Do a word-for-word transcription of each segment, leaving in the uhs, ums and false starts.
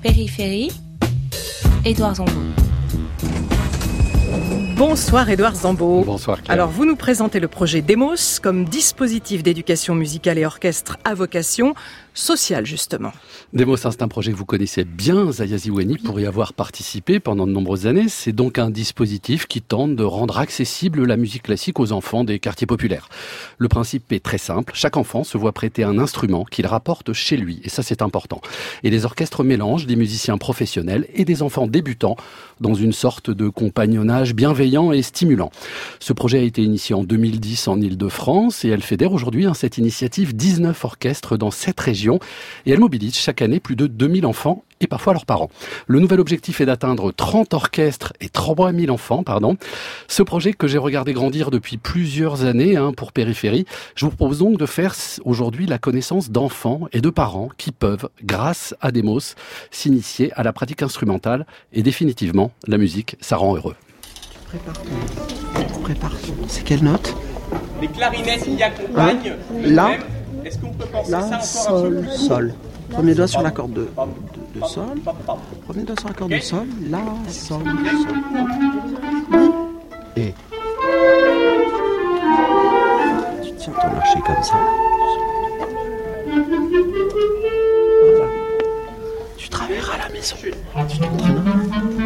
Périphérie, Édouard Zambo. Bonsoir Édouard Zambo. Bonsoir Claire. Alors vous nous présentez le projet Demos comme dispositif d'éducation musicale et orchestre à vocation sociale justement. Demos, c'est un projet que vous connaissez bien, Zaya Zioueni, pour y avoir participé pendant de nombreuses années. C'est donc un dispositif qui tente de rendre accessible la musique classique aux enfants des quartiers populaires. Le principe est très simple, chaque enfant se voit prêter un instrument qu'il rapporte chez lui, et ça c'est important. Et les orchestres mélangent des musiciens professionnels et des enfants débutants dans une sorte de compagnonnage bienveillant et stimulant. Ce projet a été initié en deux mille dix en Île-de-France et elle fédère aujourd'hui hein, cette initiative dix-neuf orchestres dans sept régions et elle mobilise chaque année plus de deux mille enfants et parfois leurs parents. Le nouvel objectif est d'atteindre trente orchestres et trois mille enfants. Pardon. Ce projet que j'ai regardé grandir depuis plusieurs années hein, pour Périphérie, je vous propose donc de faire aujourd'hui la connaissance d'enfants et de parents qui peuvent, grâce à Demos, s'initier à la pratique instrumentale et définitivement, la musique, ça rend heureux. Prépare ton. Prépare ton. C'est quelle note? Les clarinettes y accompagnent. Hein? Là. Est-ce qu'on peut penser Là, ça encore sol, sol. Premier doigt sur la corde de, de, de sol. Premier doigt sur la corde de sol. Là, sol, sol. Et. Tu tiens ton archet comme ça. Voilà. Tu travailleras à la maison. Tu t'entraîneras.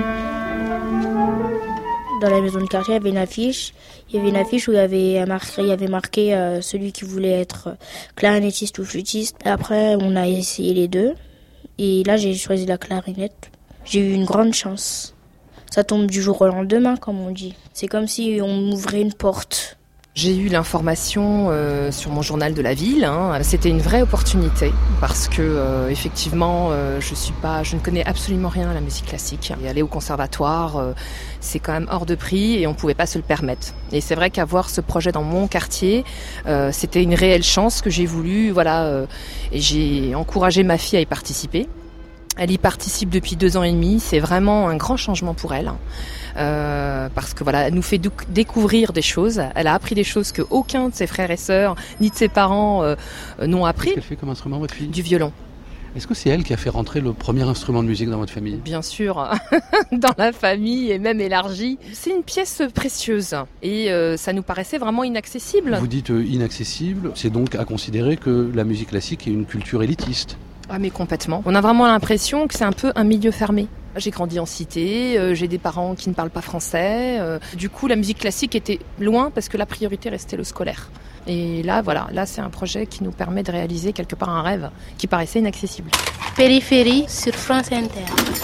Dans la maison de quartier, il y avait une affiche. Il y avait une affiche où il y avait marqué, il y avait marqué euh, celui qui voulait être clarinettiste ou flûtiste. Après, on a essayé les deux. Et là, j'ai choisi la clarinette. J'ai eu une grande chance. Ça tombe du jour au lendemain, comme on dit. C'est comme si on m'ouvrait une porte. J'ai eu l'information euh, sur mon journal de la ville. Hein. C'était une vraie opportunité parce que euh, effectivement, euh, je suis pas, je ne connais absolument rien à la musique classique. Et aller au conservatoire, euh, c'est quand même hors de prix et on pouvait pas se le permettre. Et c'est vrai qu'avoir ce projet dans mon quartier, euh, c'était une réelle chance que j'ai voulu. Voilà, euh, et j'ai encouragé ma fille à y participer. Elle y participe depuis deux ans et demi. C'est vraiment un grand changement pour elle. Euh, parce que voilà, elle nous fait dou- découvrir des choses. Elle a appris des choses que aucun de ses frères et sœurs ni de ses parents euh, n'ont appris. Qu'est-ce qu'elle fait comme instrument, votre fille? Du violon. Est-ce que c'est elle qui a fait rentrer le premier instrument de musique dans votre famille? Bien sûr, dans la famille et même élargie. C'est une pièce précieuse et euh, ça nous paraissait vraiment inaccessible. Vous dites euh, inaccessible, c'est donc à considérer que la musique classique est une culture élitiste. Ah mais complètement. On a vraiment l'impression que c'est un peu un milieu fermé. J'ai grandi en cité, euh, j'ai des parents qui ne parlent pas français. Euh, du coup, la musique classique était loin parce que la priorité restait le scolaire. Et là, voilà, là c'est un projet qui nous permet de réaliser quelque part un rêve qui paraissait inaccessible. Périphérie sur France Inter.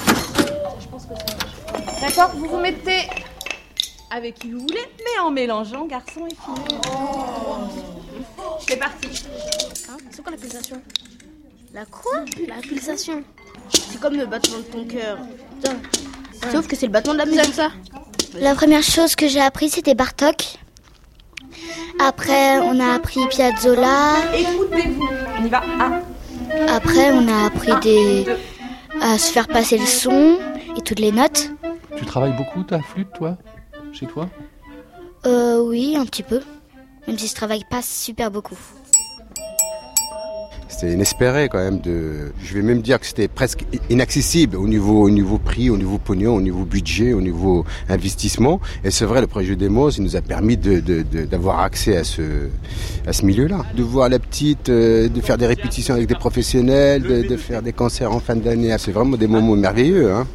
D'accord, vous vous mettez avec qui vous voulez, mais en mélangeant garçon et fille. C'est parti. Hein, c'est quoi la pulsation? La quoi? La pulsation. C'est comme le battement de ton cœur. Putain. Sauf que c'est le battement de la musique, ça. La première chose que j'ai appris, c'était Bartók. Après, on a appris Piazzolla. Écoutez-vous, on y va. Un. Après, on a appris des... à se faire passer le son et toutes les notes. Tu travailles beaucoup ta flûte, toi, chez toi? Euh, oui, un petit peu. Même si je travaille pas super beaucoup. C'était inespéré quand même. De... Je vais même dire que c'était presque inaccessible au niveau, au niveau prix, au niveau pognon, au niveau budget, au niveau investissement. Et c'est vrai, le projet Demos, il nous a permis de, de, de, d'avoir accès à ce, à ce milieu-là. De voir la petite, euh, de faire des répétitions avec des professionnels, de, de faire des concerts en fin d'année. C'est vraiment des moments merveilleux. Hein.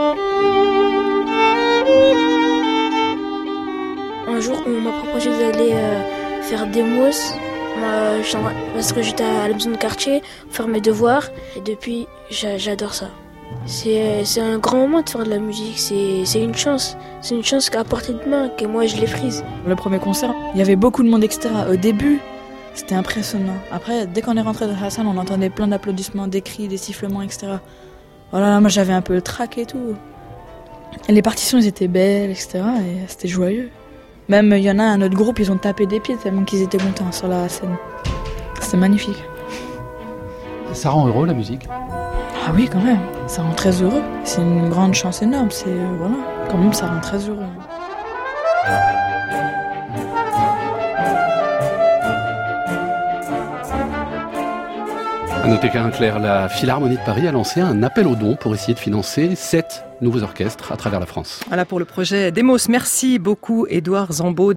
Un jour, on m'a proposé d'aller euh, faire Demos. Moi, parce que j'étais à la maison de quartier, faire mes devoirs, et depuis, j'adore ça. C'est, c'est un grand moment de faire de la musique, c'est, c'est une chance, c'est une chance qu'à portée de main, que moi je l'ai prise. Le premier concert, il y avait beaucoup de monde, et cetera. Au début, c'était impressionnant. Après, dès qu'on est rentré dans la salle, on entendait plein d'applaudissements, des cris, des sifflements, et cetera. Voilà, moi j'avais un peu le trac et tout. Et les partitions, elles étaient belles, et cetera. Et c'était joyeux. Même, il y en a un autre groupe, ils ont tapé des pieds tellement qu'ils étaient contents sur la scène. C'était magnifique. Ça rend heureux, la musique? Ah oui, quand même. Ça rend très heureux. C'est une grande chance énorme. C'est, euh, voilà. Quand même, ça rend très heureux. À noter qu'à Claire, la Philharmonie de Paris a lancé un appel aux dons pour essayer de financer sept nouveaux orchestres à travers la France. Voilà pour le projet Demos. Merci beaucoup Édouard Zambeau.